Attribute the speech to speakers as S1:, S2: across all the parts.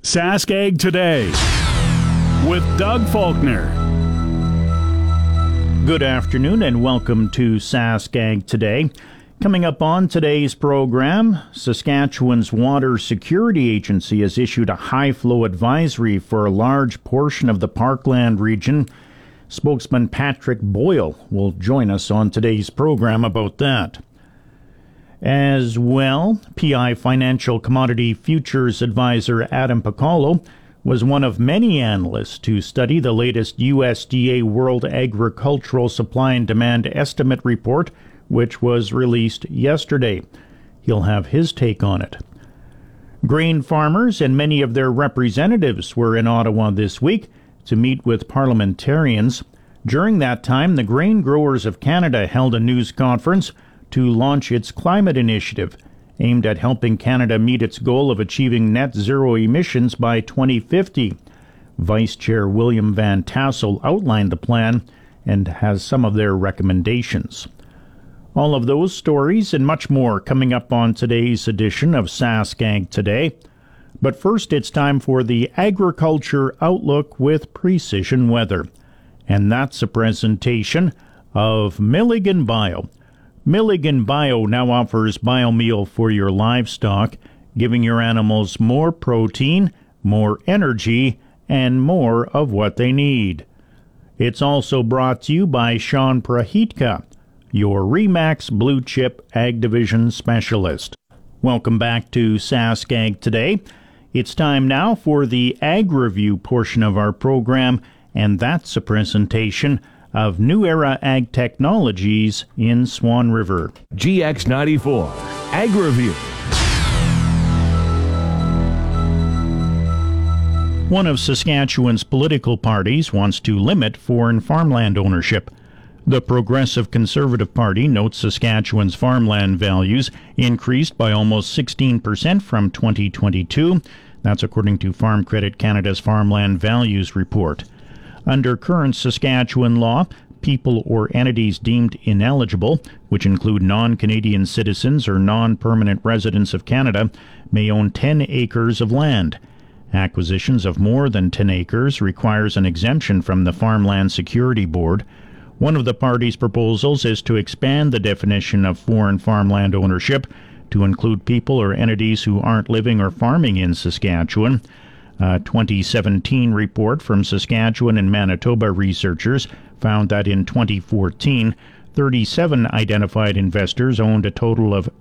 S1: Saskag Today with Doug Faulkner.
S2: Good afternoon and welcome to Saskag Today. Coming up on today's program, Saskatchewan's Water Security Agency has issued a high-flow advisory for a large portion of the Parkland region. Spokesman Patrick Boyle will join us on today's program about that. As well, PI Financial Commodity Futures Advisor Adam Pacolo was one of many analysts to study the latest USDA World Agricultural Supply and Demand Estimate report, which was released yesterday. He'll have his take on it. Grain farmers and many of their representatives were in Ottawa this week to meet with parliamentarians. During that time, the Grain Growers of Canada held a news conference to launch its climate initiative, aimed at helping Canada meet its goal of achieving net zero emissions by 2050. Vice Chair William Van Tassel outlined the plan and has some of their recommendations. All of those stories and much more coming up on today's edition of Saskag Today. But first, it's time for the Agriculture Outlook with Precision Weather. And that's a presentation of Milligan Bio. Milligan Bio now offers biomeal for your livestock, giving your animals more protein, more energy, and more of what they need. It's also brought to you by Sean Prahitka, your RE/MAX Blue Chip Ag Division Specialist. Welcome back to Saskag Today. It's time now for the Ag Review portion of our program, and that's a presentation of New Era Ag Technologies in Swan River.
S3: GX94 Ag Review.
S2: One of Saskatchewan's political parties wants to limit foreign farmland ownership. The Progressive Conservative Party notes Saskatchewan's farmland values increased by almost 16% from 2022. That's according to Farm Credit Canada's Farmland Values Report. Under current Saskatchewan law, people or entities deemed ineligible, which include non-Canadian citizens or non-permanent residents of Canada, may own 10 acres of land. Acquisitions of more than 10 acres requires an exemption from the Farmland Security Board. One of the party's proposals is to expand the definition of foreign farmland ownership to include people or entities who aren't living or farming in Saskatchewan. A 2017 report from Saskatchewan and Manitoba researchers found that in 2014, 37 identified investors owned a total of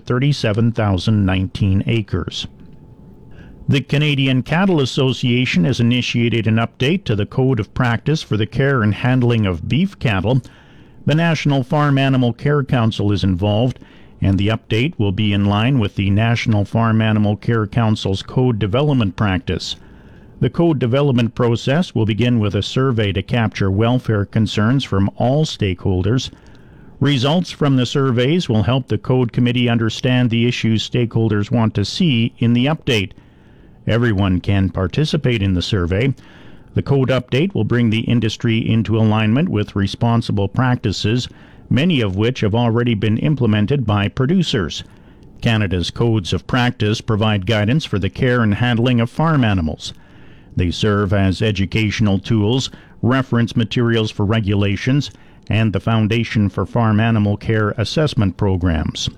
S2: 837,019 acres. The Canadian Cattle Association has initiated an update to the Code of Practice for the care and handling of beef cattle. The National Farm Animal Care Council is involved, and the update will be in line with the National Farm Animal Care Council's code development practice. The code development process will begin with a survey to capture welfare concerns from all stakeholders. Results from the surveys will help the Code Committee understand the issues stakeholders want to see in the update. Everyone can participate in the survey. The code update will bring the industry into alignment with responsible practices, many of which have already been implemented by producers. Canada's codes of practice provide guidance for the care and handling of farm animals. They serve as educational tools, reference materials for regulations, and the foundation for farm animal care assessment programs.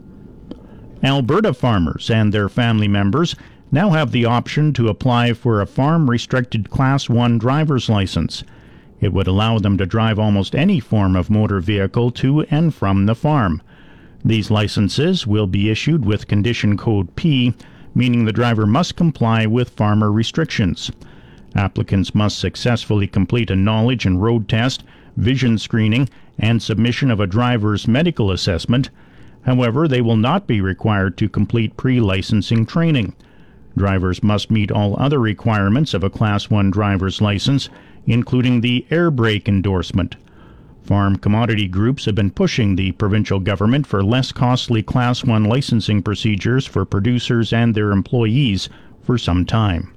S2: Alberta farmers and their family members now have the option to apply for a farm-restricted Class 1 driver's license. It would allow them to drive almost any form of motor vehicle to and from the farm. These licenses will be issued with Condition Code P, meaning the driver must comply with farmer restrictions. Applicants must successfully complete a knowledge and road test, vision screening, and submission of a driver's medical assessment. However, they will not be required to complete pre-licensing training. Drivers must meet all other requirements of a Class 1 driver's license, including the air brake endorsement. Farm commodity groups have been pushing the provincial government for less costly Class 1 licensing procedures for producers and their employees for some time.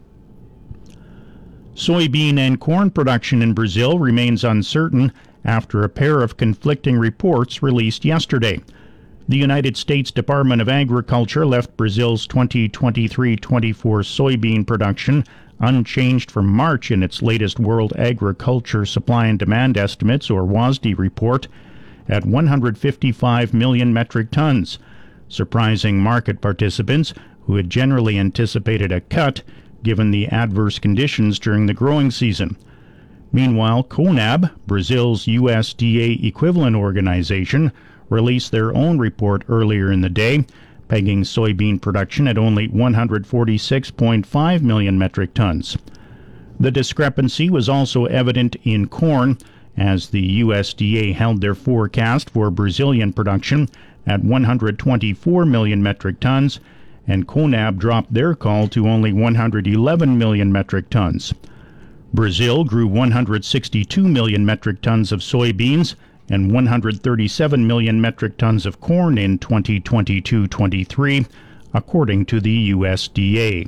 S2: Soybean and corn production in Brazil remains uncertain after a pair of conflicting reports released yesterday. The United States Department of Agriculture left Brazil's 2023-24 soybean production unchanged from March in its latest World Agriculture Supply and Demand Estimates, or WASDE report, at 155 million metric tons, surprising market participants who had generally anticipated a cut given the adverse conditions during the growing season. Meanwhile, CONAB, Brazil's USDA equivalent organization, released their own report earlier in the day, pegging soybean production at only 146.5 million metric tons. The discrepancy was also evident in corn, as the USDA held their forecast for Brazilian production at 124 million metric tons, and CONAB dropped their call to only 111 million metric tons. Brazil grew 162 million metric tons of soybeans and 137 million metric tons of corn in 2022-23, according to the USDA.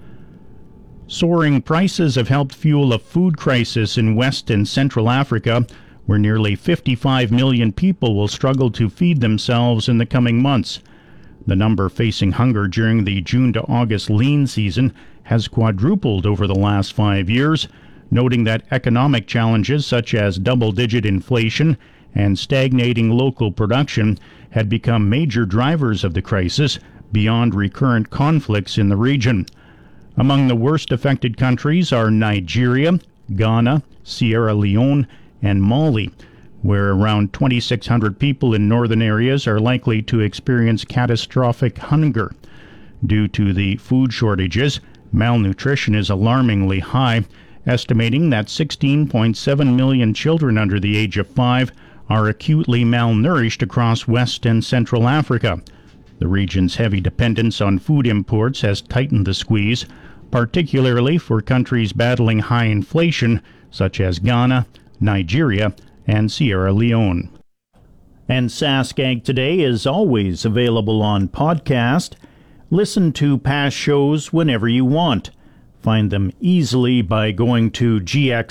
S2: Soaring prices have helped fuel a food crisis in West and Central Africa, where nearly 55 million people will struggle to feed themselves in the coming months. The number facing hunger during the June to August lean season has quadrupled over the last 5 years, noting that economic challenges such as double-digit inflation and stagnating local production had become major drivers of the crisis beyond recurrent conflicts in the region. Among the worst affected countries are Nigeria, Ghana, Sierra Leone, and Mali, where around 2,600 people in northern areas are likely to experience catastrophic hunger. Due to the food shortages, malnutrition is alarmingly high, estimating that 16.7 million children under the age of 5 are acutely malnourished across West and Central Africa. The region's heavy dependence on food imports has tightened the squeeze, particularly for countries battling high inflation such as Ghana, Nigeria, and Sierra Leone. And SaskAg Today is always available on podcast. Listen to past shows whenever you want. Find them easily by going to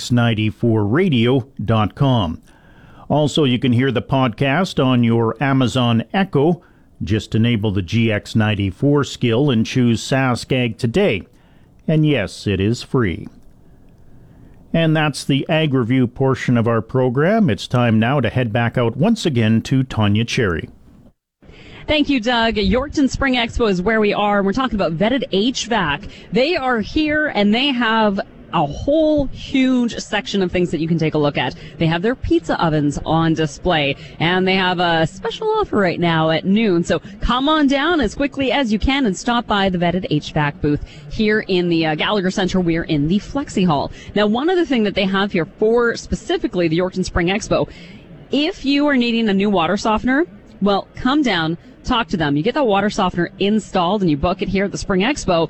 S2: gx94radio.com. Also, you can hear the podcast on your Amazon Echo. Just enable the GX94 skill and choose SaskAg Today. And yes, it is free. And that's the Ag Review portion of our program. It's time now to head back out once again to Tanya Cherry.
S4: Thank you, Doug. Yorkton Spring Expo is where we are. We're talking about vetted HVAC. They are here and they have a whole huge section of things that you can take a look at. They have their pizza ovens on display, and they have a special offer right now at noon. So come on down as quickly as you can and stop by the vetted HVAC booth here in the Gallagher Center. We're in the Flexi Hall. Now, one other thing that they have here for specifically the Yorkton Spring Expo, if you are needing a new water softener, well, come down, talk to them. You get that water softener installed and you book it here at the Spring Expo.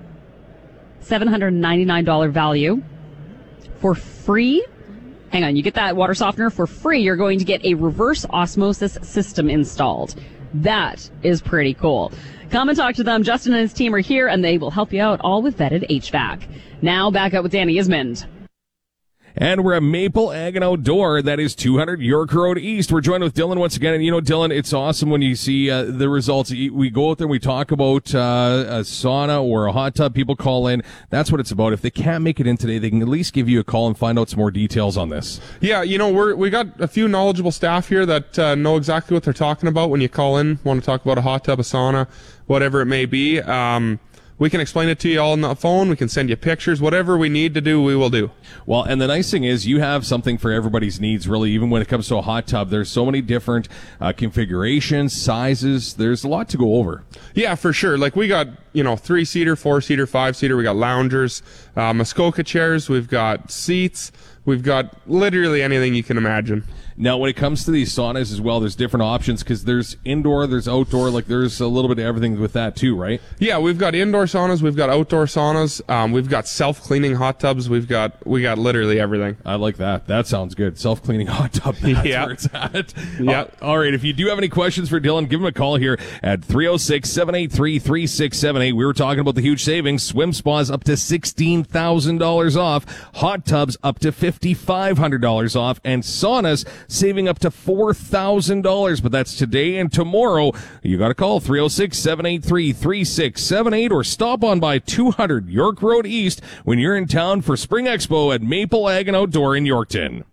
S4: $799 value for free. Hang on, you get that water softener for free. You're going to get a reverse osmosis system installed. That is pretty cool. Come and talk to them. Justin and his team are here, and they will help you out, all with vetted HVAC. Now back up with Danny Ismond.
S3: And we're at Maple Ag and Outdoor. That is 200 York Road East. We're joined with Dylan once again. And, you know, Dylan, it's awesome when you see the results. We go out there and we talk about a sauna or a hot tub. People call in. That's what it's about. If they can't make it in today, they can at least give you a call and find out some more details on this. Yeah, you know, we got a few knowledgeable staff here that know exactly what they're talking about when you call in, want to talk about a hot tub, a sauna, whatever it may be. We can explain it to you all on the phone. We can send you pictures. Whatever we need to do, we will do. Well, and the nice thing is you have something for everybody's needs, really, even when it comes to a hot tub. There's so many different configurations, sizes. There's a lot to go over. Yeah, for sure. Like we got, 3-seater, 4-seater, 5-seater. We got loungers, Muskoka chairs. We've got seats. We've got literally anything you can imagine. Now, when it comes to these saunas as well, there's different options because there's indoor, there's outdoor, like there's a little bit of everything with that too, right? Yeah, we've got indoor saunas, we've got outdoor saunas, we've got self-cleaning hot tubs, we got literally everything. I like that. That sounds good. Self-cleaning hot tub, that's where it's at. Yeah. All right, if you do have any questions for Dylan, give him a call here at 306-783-3678. We were talking about the huge savings. Swim spas up to $16,000 off. Hot tubs up to $5,500 off. And saunas saving up to $4,000. But that's today and tomorrow. You got to call 306-783-3678 or stop on by 200 York Road East when you're in town for Spring Expo at Maple Ag and Outdoor in Yorkton.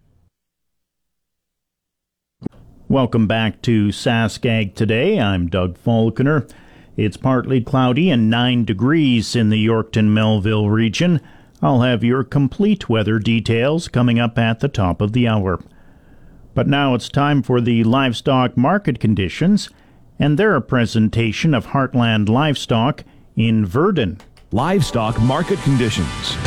S2: Welcome back to SaskAg Today. I'm Doug Falconer. It's partly cloudy and 9 degrees in the Yorkton-Melville region. I'll have your complete weather details coming up at the top of the hour. But now it's time for the livestock market conditions, and they're a presentation of Heartland Livestock in Verdon.
S5: Livestock market conditions.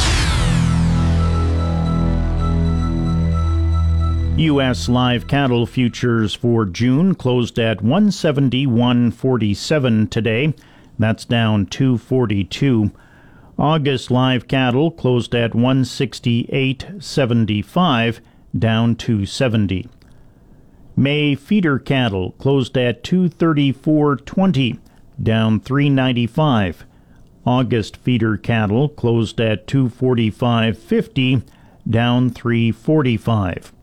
S2: U.S. live cattle futures for June closed at $171.47 today. That's down $2.42. August live cattle closed at $168.75, down $2.70. May feeder cattle closed at $234.20, down $3.95. August feeder cattle closed at $245.50, down $3.45.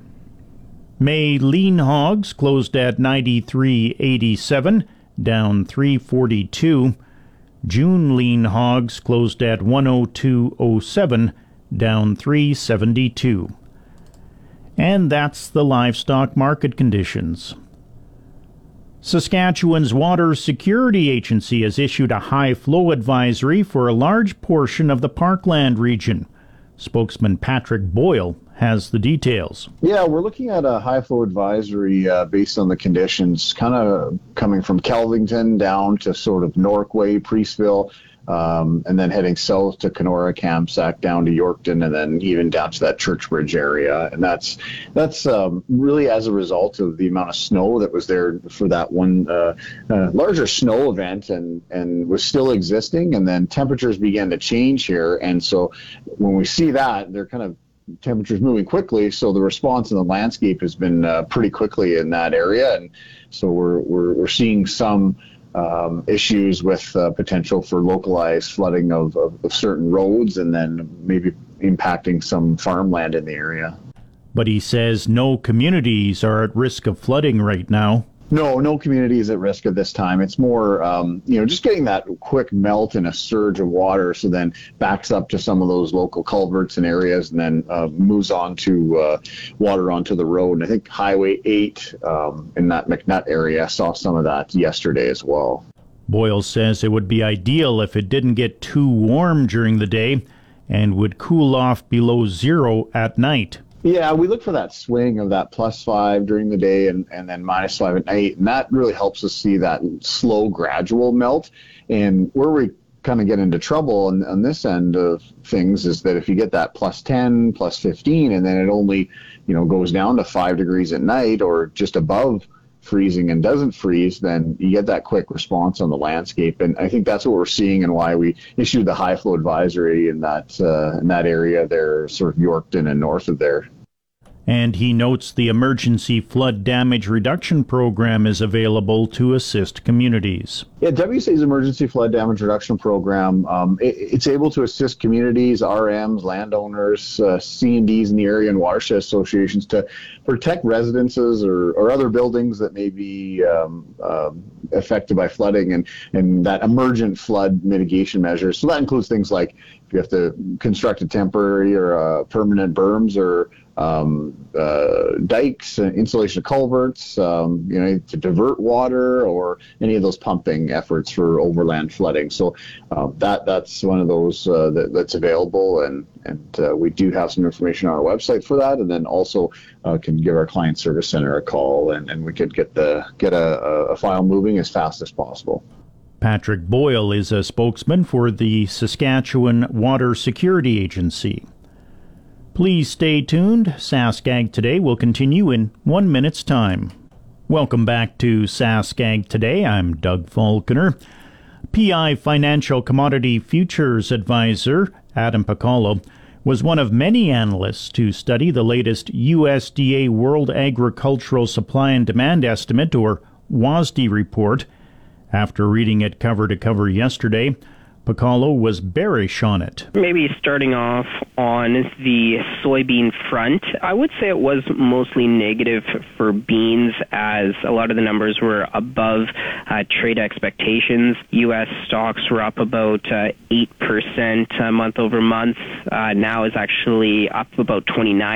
S2: May lean hogs closed at $93.87, down $3.42. June lean hogs closed at $102.07, down $3.72. And that's the livestock market conditions. Saskatchewan's Water Security Agency has issued a high flow advisory for a large portion of the Parkland region. Spokesman Patrick Boyle has the details.
S6: Yeah, we're looking at a high flow advisory based on the conditions, kind of coming from Kelvington down to sort of Norquay, Priestville, and then heading south to Kenora, Kamsack, down to Yorkton, and then even down to that Churchbridge area. And that's really as a result of the amount of snow that was there for that one larger snow event and was still existing. And then temperatures began to change here. And so when we see that, they're kind of temperatures moving quickly, so the response in the landscape has been pretty quickly in that area, and so we're seeing some issues with potential for localized flooding of certain roads, and then maybe impacting some farmland in the area.
S2: But he says no communities are at risk of flooding right now.
S6: No community is at risk at this time. It's more, just getting that quick melt and a surge of water, so then backs up to some of those local culverts and areas, and then moves on to water onto the road. And I think Highway 8 in that McNutt area saw some of that yesterday as well.
S2: Boyle says it would be ideal if it didn't get too warm during the day and would cool off below zero at night.
S6: Yeah, we look for that swing of that +5 during the day and then -5 at night, and that really helps us see that slow, gradual melt. And where we kind of get into trouble on this end of things is that if you get that +10, +15, and then it only, goes down to 5 degrees at night or just above freezing and doesn't freeze, then you get that quick response on the landscape. And I think that's what we're seeing and why we issued the high flow advisory in that area there, sort of Yorkton and north of there.
S2: And he notes the Emergency Flood Damage Reduction Program is available to assist communities.
S6: Yeah, WSA's Emergency Flood Damage Reduction Program, it's able to assist communities, RMs, landowners, C&Ds in the area, and watershed associations to protect residences or other buildings that may be affected by flooding and that emergent flood mitigation measures. So that includes things like if you have to construct a temporary or permanent berms or dikes, installation of culverts, to divert water, or any of those pumping efforts for overland flooding. So that's one of those that's available, and we do have some information on our website for that, and then also can give our client service center a call, and we could get a file moving as fast as possible.
S2: Patrick Boyle is a spokesman for the Saskatchewan Water Security Agency. Please stay tuned. SaskAg Today will continue in 1 minute's time. Welcome back to SaskAg Today. I'm Doug Falconer. PI Financial Commodity Futures Advisor Adam Piccolo was one of many analysts to study the latest USDA World Agricultural Supply and Demand Estimate, or WASDE report. After reading it cover to cover yesterday, Pacalo was bearish on it.
S7: Maybe starting off on the soybean front, I would say it was mostly negative for beans as a lot of the numbers were above trade expectations. U.S. stocks were up about 8% month over month. Now is actually up about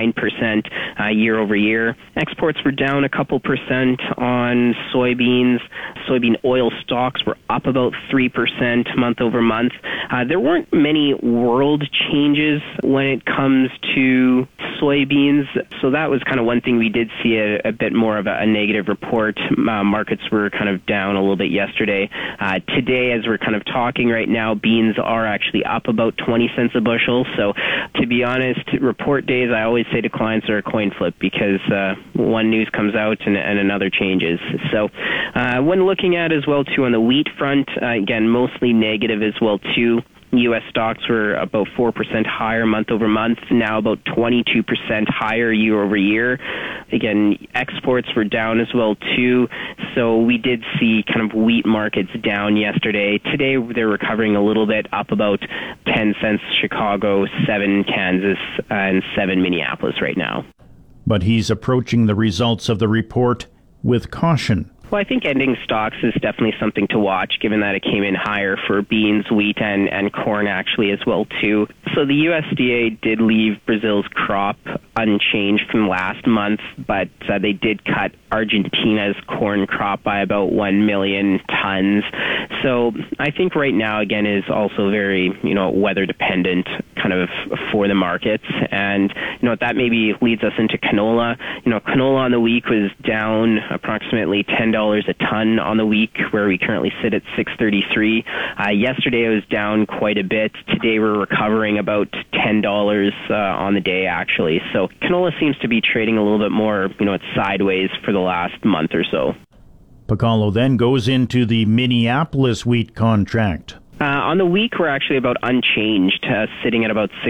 S7: 29% year over year. Exports were down a couple percent on soybeans. Soybean oil stocks were up about 3% month over month. There weren't many world changes when it comes to soybeans, so that was kind of one thing we did see a bit more of a negative report. Markets were kind of down a little bit yesterday. Today, as we're kind of talking right now, beans are actually up about 20 cents a bushel. So to be honest, report days, I always say to clients, are a coin flip because one news comes out and another changes. So when looking at as well, too, on the wheat front, again, mostly negative as well, too. U.S. stocks were about 4% higher month over month, now about 22% higher year over year. Again, exports were down as well, too. So we did see kind of wheat markets down yesterday. Today, they're recovering a little bit, up about 10 cents Chicago, 7 Kansas, and 7 Minneapolis right now.
S2: But he's approaching the results of the report with caution.
S7: Well, I think ending stocks is definitely something to watch, given that it came in higher for beans, wheat, and corn actually as well, too. So the USDA did leave Brazil's crop unchanged from last month, but they did cut Argentina's corn crop by about 1 million tons. So I think right now, again, is also very, weather dependent kind of for the markets. And, that maybe leads us into canola. Canola on the week was down approximately $10 a ton on the week, where we currently sit at $6.33. Yesterday it was down quite a bit. Today we're recovering about $10 on the day, actually. So canola seems to be trading a little bit more, it's sideways for the last month or so.
S2: Pacalo then goes into the Minneapolis wheat contract.
S7: On the week, we're actually about unchanged, sitting at about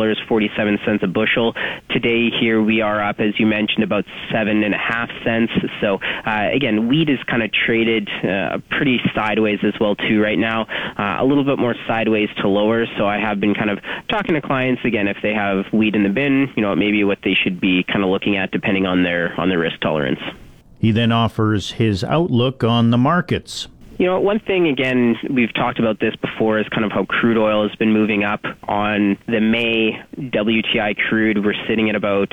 S7: $6.47 a bushel. Today here we are up, as you mentioned, about 7.5 cents. So again, wheat is kind of traded pretty sideways as well too right now, a little bit more sideways to lower. So I have been kind of talking to clients again if they have wheat in the bin, maybe what they should be kind of looking at depending on their risk tolerance.
S2: He then offers his outlook on the markets.
S7: One thing, again, we've talked about this before, is kind of how crude oil has been moving up. On the May WTI crude, we're sitting at about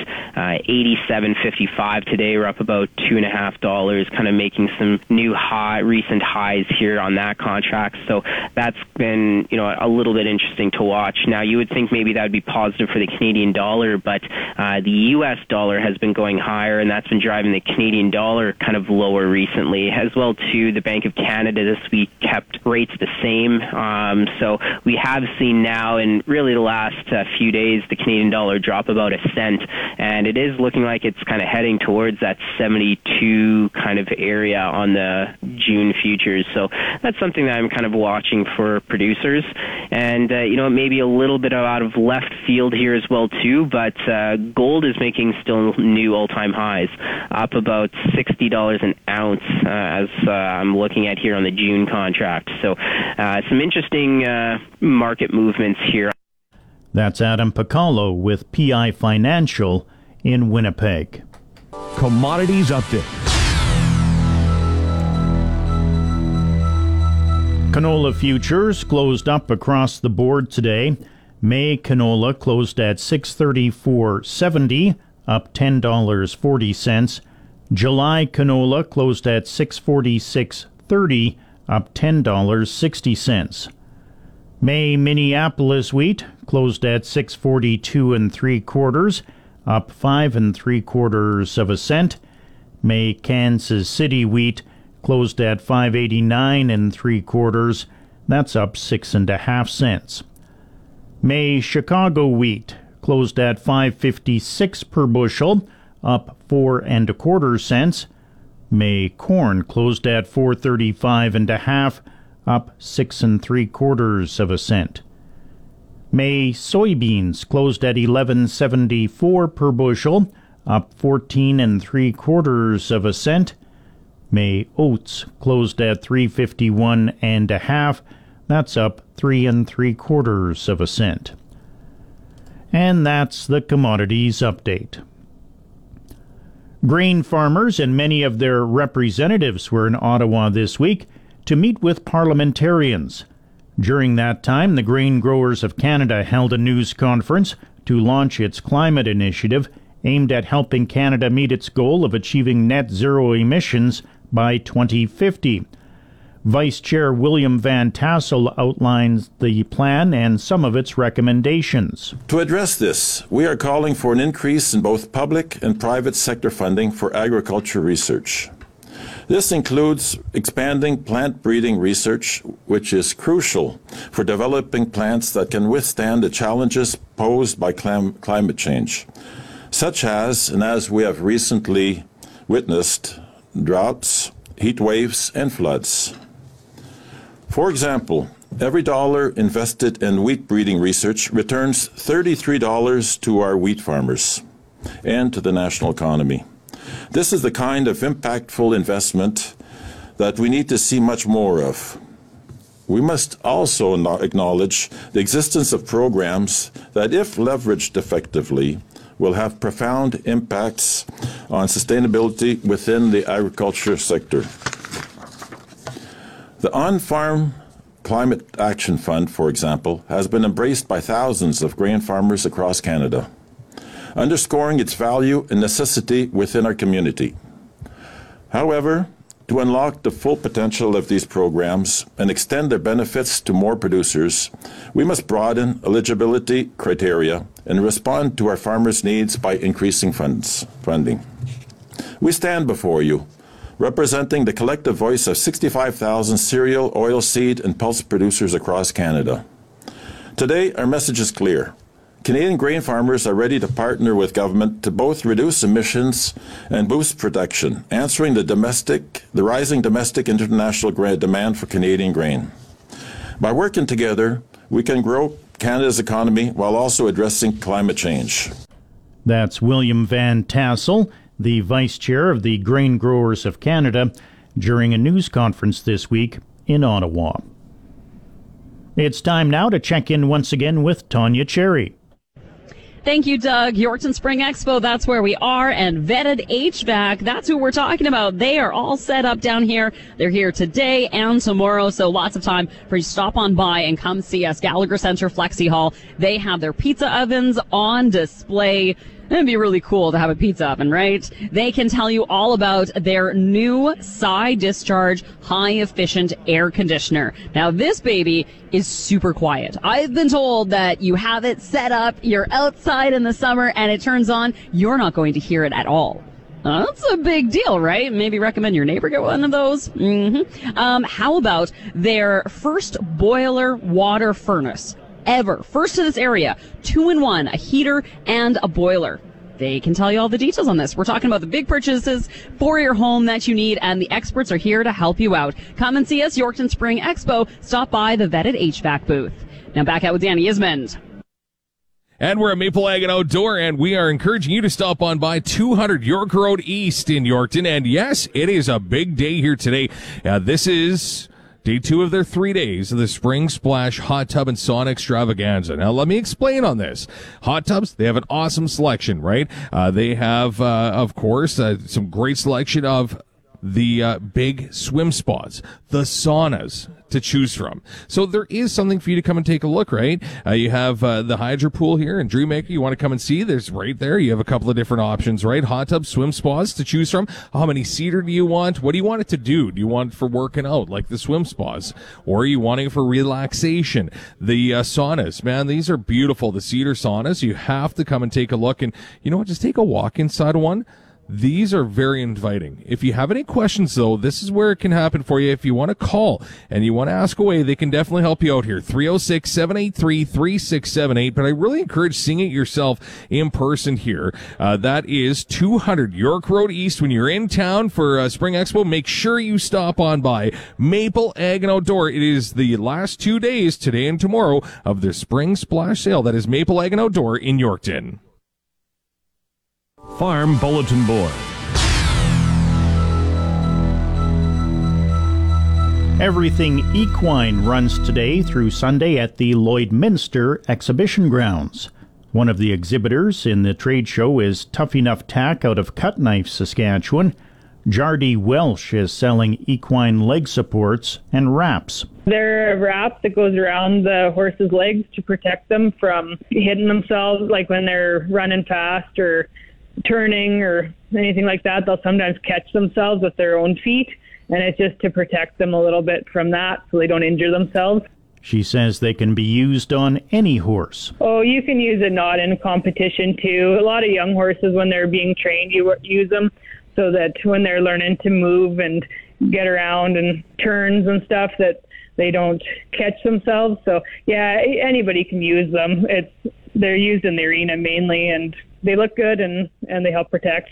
S7: $87.55 today. We're up about $2.50, kind of making some new recent highs here on that contract. So that's been, a little bit interesting to watch. Now, you would think maybe that would be positive for the Canadian dollar, but the U.S. dollar has been going higher, and that's been driving the Canadian dollar kind of lower recently. As well, too, the Bank of Canada this week kept rates the same. So we have seen now in really the last few days the Canadian dollar drop about a cent, and it is looking like it's kind of heading towards that 72 kind of area on the June futures. So that's something that I'm kind of watching for producers. And, maybe a little bit out of left field here as well, too, but gold is making still new all-time highs, up about $60 an ounce as I'm looking at here on the June contract. So some interesting market movements here.
S2: That's Adam Pacalo with PI Financial in Winnipeg.
S5: Commodities Update.
S2: Canola futures closed up across the board today. May canola closed at $634.70, up $10.40. July canola closed at $646.30, up $10.60. May Minneapolis wheat closed at $642 3/4, up 5 3/4 cents. May Kansas City wheat closed at $589 3/4, that's up 6.5 cents. May Chicago wheat closed at $5.56 per bushel, up 4 1/4 cents. May corn closed at $4.35 up 6 3/4 cents. May soybeans closed at $11.74 per bushel, up 14 3/4 cents. May oats closed at $3.51.5. That's up 3 3/4 cents. And that's the commodities update. Grain farmers and many of their representatives were in Ottawa this week to meet with parliamentarians. During that time, the Grain Growers of Canada held a news conference to launch its climate initiative aimed at helping Canada meet its goal of achieving net zero emissions by 2050. Vice Chair William Van Tassel outlines the plan and some of its recommendations.
S8: To address this, we are calling for an increase in both public and private sector funding for agriculture research. This includes expanding plant breeding research, which is crucial for developing plants that can withstand the challenges posed by climate change, such as, and as we have recently witnessed, droughts, heat waves, and floods. For example, every dollar invested in wheat breeding research returns $33 to our wheat farmers and to the national economy. This is the kind of impactful investment that we need to see much more of. We must also acknowledge the existence of programs that, if leveraged effectively, will have profound impacts on sustainability within the agriculture sector. The On-Farm Climate Action Fund, for example, has been embraced by thousands of grain farmers across Canada, underscoring its value and necessity within our community. However, to unlock the full potential of these programs and extend their benefits to more producers, we must broaden eligibility criteria and respond to our farmers' needs by increasing funding. We stand before you, representing the collective voice of 65,000 cereal, oilseed, and pulse producers across Canada. Today, our message is clear. Canadian grain farmers are ready to partner with government to both reduce emissions and boost production, answering the rising domestic international demand for Canadian grain. By working together, we can grow Canada's economy while also addressing climate change.
S2: That's William Van Tassel, the Vice Chair of the Grain Growers of Canada, during a news conference this week in Ottawa. It's time now to check in once again with Tanya Cherry.
S4: Thank you, Doug. Yorkton Spring Expo, that's where we are, and Vetted HVAC, that's who we're talking about. They are all set up down here. They're here today and tomorrow, so lots of time for you to stop on by and come see us. Gallagher Center Flexi Hall. They have their pizza ovens on display. It'd be really cool to have a pizza oven, right? They can tell you all about their new side-discharge, high-efficient air conditioner. Now, this baby is super quiet. I've been told that you have it set up, you're outside in the summer, and it turns on, you're not going to hear it at all. That's a big deal, right? Maybe recommend your neighbor get one of those. How about their first boiler water furnace ever? First to this area, 2-in-1, a heater and a boiler. They can tell you all the details on this. We're talking about the big purchases for your home that you need, and the experts are here to help you out. Come and see us, Yorkton Spring Expo. Stop by the Vetted HVAC booth. Now back out with Danny Ismond.
S3: And we're at Maple Ag and Outdoor, and we are encouraging you to stop on by 200 York Road East in Yorkton. And yes, it is a big day here today. This is Day 2 of their 3 days of the Spring Splash Hot Tub and Sauna Extravaganza. Now, let me explain on this. Hot tubs, they have an awesome selection, right? They have, of course, some great selection of the big swim spots, the saunas to choose from. So there is something for you to come and take a look, right? You have the Hydro Pool here in Dreammaker. You want to come and see? There's right there. You have a couple of different options, right? Hot tub, swim spas to choose from. How many seater do you want? What do you want it to do? Do you want it for working out, like the swim spas? Or are you wanting it for relaxation? The saunas, man, these are beautiful. The cedar saunas. You have to come and take a look. And you know what? Just take a walk inside one. These are very inviting. If you have any questions, though, this is where it can happen for you. If you want to call and you want to ask away, they can definitely help you out here. 306-783-3678. But I really encourage seeing it yourself in person here. That is 200 York Road East. When you're in town for Spring Expo, make sure you stop on by Maple Ag and Outdoor. It is the last 2 days, today and tomorrow, of the Spring Splash Sale. That is Maple Ag and Outdoor in Yorkton.
S5: Farm Bulletin Board.
S2: Everything Equine runs today through Sunday at the Lloydminster Exhibition Grounds. One of the exhibitors in the trade show is Tough Enough Tack out of Cutknife, Saskatchewan. Jardie Welsh is selling equine leg supports and wraps.
S9: They're a wrap that goes around the horse's legs to protect them from hitting themselves, like when they're running fast or turning or anything like that. They'll sometimes catch themselves with their own feet, and it's just to protect them a little bit from that so they don't injure themselves.
S2: She says they can be used on any horse.
S9: Oh, you can use it not in competition too. A lot of young horses, when they're being trained, you use them so that when they're learning to move and get around and turns and stuff, that they don't catch themselves. So yeah, anybody can use them. They're used in the arena mainly, and they look good and they help protect.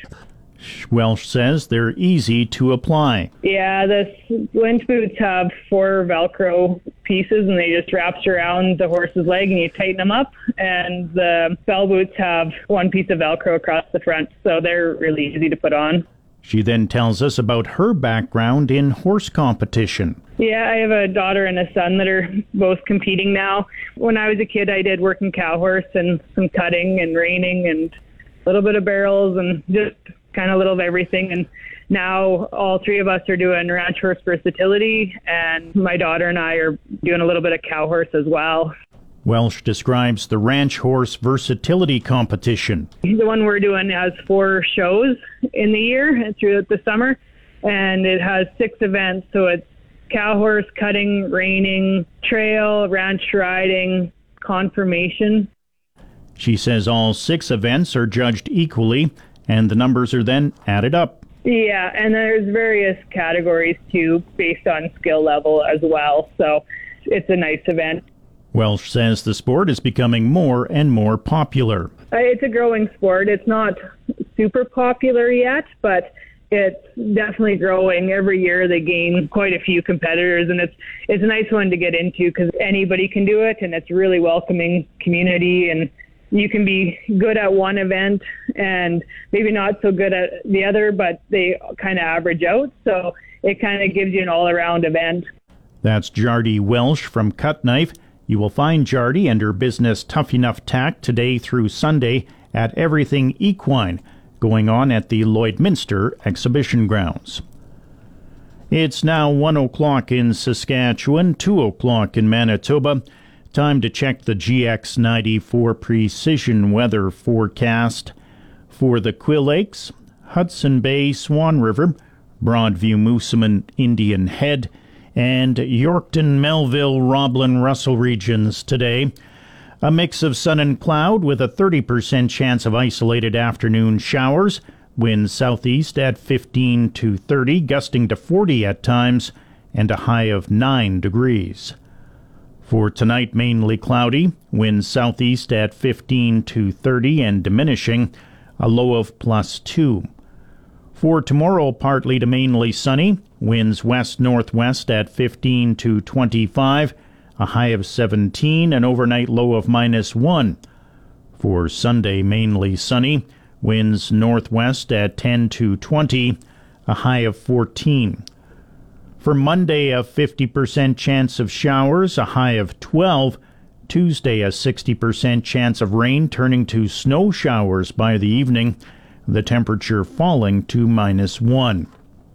S2: Welsh says they're easy to apply.
S9: Yeah, the Lynch boots have 4 Velcro pieces, and they just wraps around the horse's leg, and you tighten them up. And the Bell boots have 1 piece of Velcro across the front, so they're really easy to put on.
S2: She then tells us about her background in horse competition.
S9: Yeah, I have a daughter and a son that are both competing now. When I was a kid, I did working cow horse and some cutting and reining and a little bit of barrels and just kind of a little of everything. And now all 3 of us are doing ranch horse versatility, and my daughter and I are doing a little bit of cow horse as well.
S2: Welsh describes the ranch horse versatility competition.
S9: The one we're doing has 4 shows in the year throughout the summer, and it has 6 events. So it's cow horse, cutting, reining, trail, ranch riding, conformation. She says all 6 events are judged equally, and the numbers are then added up. Yeah, and there's various categories too, based on skill level as well. So it's a nice event. Welsh says the sport is becoming more and more popular. It's a growing sport. It's not super popular yet, but it's definitely growing. Every year they gain quite a few competitors, and it's a nice one to get into because anybody can do it, and it's a really welcoming community, and you can be good at one event and maybe not so good at the other, but they kind of average out. So it kind of gives you an all-around event. That's Jardie Welsh from Cutknife. You will find Jardie and her business Tough Enough Tack today through Sunday at Everything Equine, going on at the Lloydminster Exhibition Grounds. It's now 1 o'clock in Saskatchewan, 2 o'clock in Manitoba. Time to check the GX94 precision weather forecast for the Quill Lakes, Hudson Bay, Swan River, Broadview, Moosomin, Indian Head, and Yorkton, Melville, Roblin, Russell regions today. A mix of sun and cloud with a 30% chance of isolated afternoon showers. Winds southeast at 15 to 30, gusting to 40 at times, and a high of 9 degrees. For tonight, mainly cloudy, winds southeast at 15 to 30 and diminishing, a low of +2. For tomorrow, partly to mainly sunny, winds west-northwest at 15 to 25, a high of 17, an overnight low of -1. For Sunday, mainly sunny, winds northwest at 10 to 20, a high of 14. For Monday, a 50% chance of showers, a high of 12. Tuesday, a 60% chance of rain turning to snow showers by the evening, the temperature falling to -1.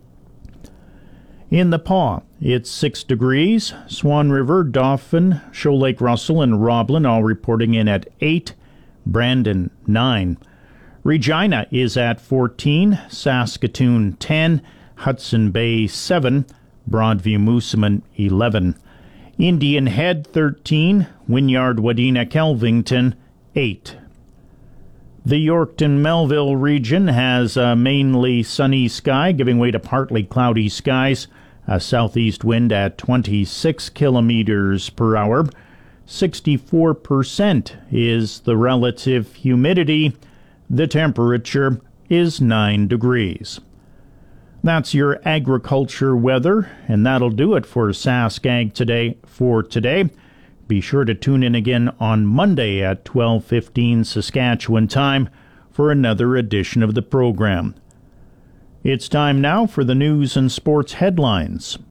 S9: In the Paw, it's 6 degrees. Swan River, Dauphin, Shoal Lake Russell, and Roblin all reporting in at 8. Brandon, 9. Regina is at 14. Saskatoon, 10. Hudson Bay, 7. Broadview, Moosomin, 11. Indian Head, 13. Wynyard, Wadena, Kelvington, 8. The Yorkton-Melville region has a mainly sunny sky, giving way to partly cloudy skies. A southeast wind at 26 kilometers per hour. 64% is the relative humidity. The temperature is 9 degrees. That's your agriculture weather, and that'll do it for SaskAg Today for today. Be sure to tune in again on Monday at 12:15 Saskatchewan time for another edition of the program. It's time now for the news and sports headlines.